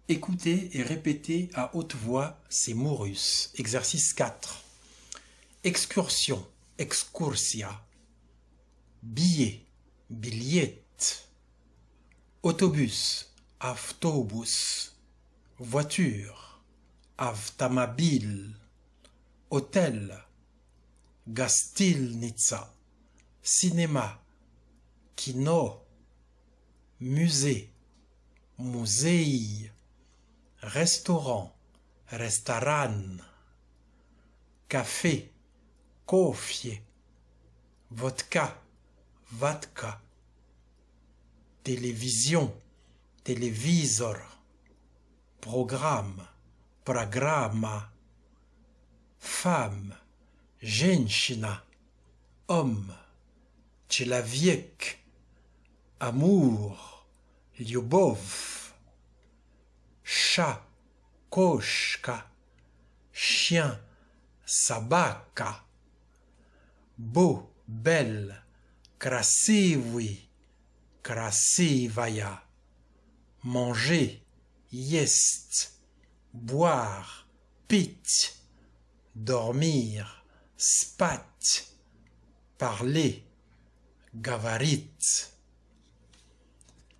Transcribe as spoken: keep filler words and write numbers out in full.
Écoutez et répétez à haute voix ces mots russes. Exercice quatre. Excursion, excursia. Billet, billette. Autobus, автобус. Voiture, автомобиль. Hôtel, гостиница. Cinéma, кино. Musée, музей. Restaurant, ресторан. Café, кофе. Vodka, vodka. Télévision, télévisor. Programme, программа. Femme, женщина. Homme, человек. Amour, любовь. Chat, кошка. Chien, собака. Beau, belle. Красивый, красивая. Manger, есть. Boire, пить. Dormir, спать. Parler, говорить.